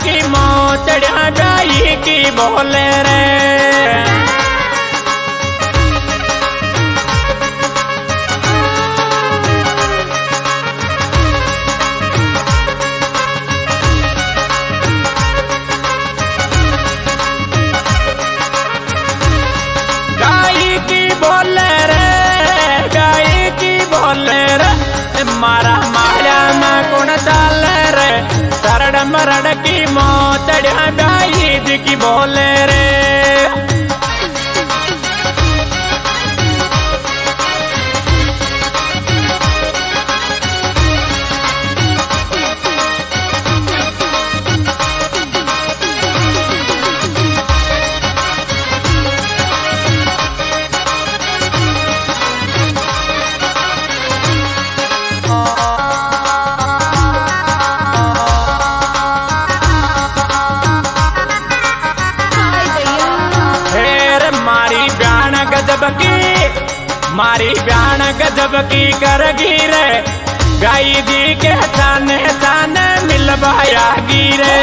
की मोतड़िया गाई की बोले रे। गाई की बोले रे, गाई की बोले रे, मारा माया में कौन डाल रे। तरड़ मरड़ की मोतड़िया गाई जी की बोले रे। मारी ब्यान गजब की करगी रे। गाई जी के थाने थाने मिलवाया गिरे।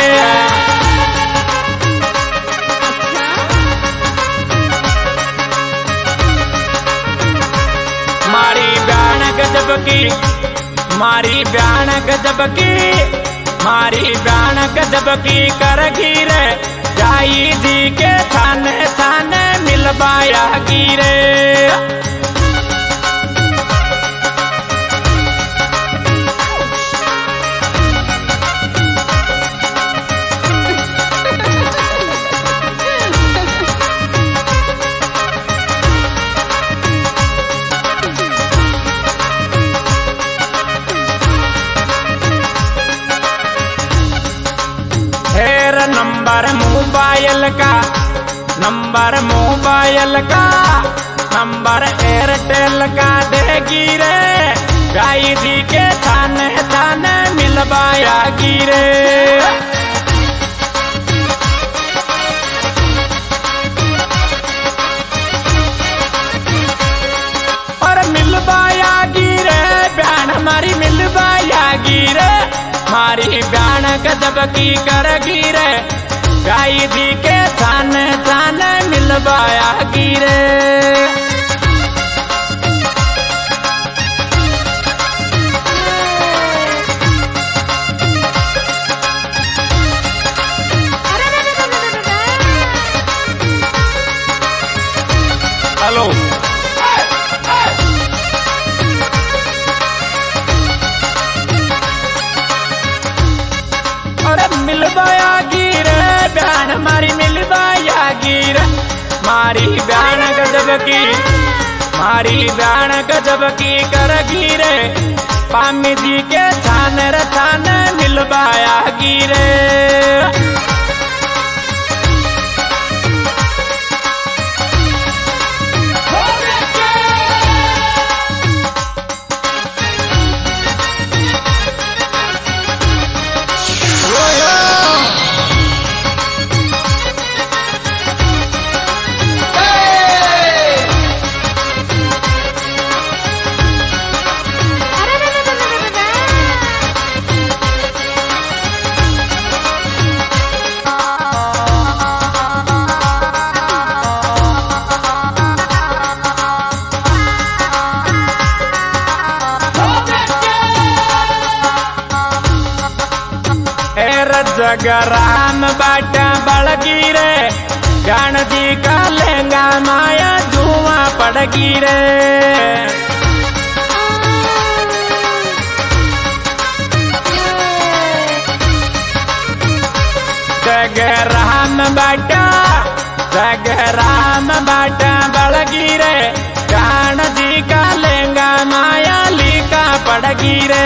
मारी ब्यान गजब की, मारी ब्यान गजब की, मारी ब्यान गजब की करगी रे। गाई जी के थाने थाने मिलवाया गिरे। नंबर मोबाइल का, नंबर मोबाइल का, नंबर एयरटेल का देगी रे। गाई जी के थाने थाने मिलवाया गिरे। और मिलवाया गिरे ब्यान हमारी मिलवाया गिरे। मारी ब्यान गजब की करगी रे। गाई जी के थाने थाने मिलवाया गिरे। हेलो मिलवाया गिरे ब्यान हमारी मिलवाया गिरे। मारी ब्यान गजब की, मारी ब्यान गजब की करगी रे। पामी जी के थाने थाने मिलवाया गिरे। जगराम बाटा बड़गी रे। गान जी का लहंगा माया धुआं पड़गी रे। जगराम बाटा, जगराम बाटा बड़गी रे। गान जी का लहंगा माया लीका पड़गी रे।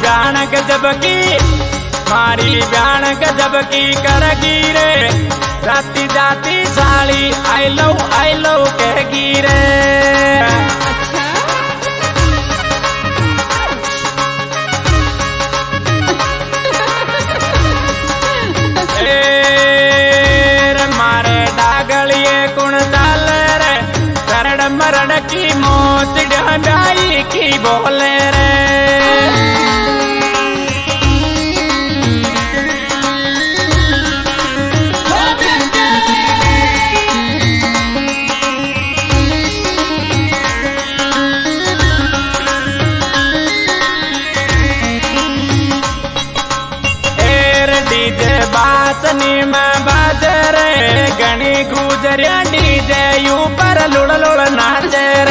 ब्याण गजब की मारी ब्याण गजब की करगी रे राती जाती साली आई लव कहगी रे। मारे डागलिए कुण चाल रे करड़ मरड़ की मौत डाई की बोले रे। बासनी में बाजे रे गणी गुजरिया डीजे ऊपर लुड़ लुड़ नाचे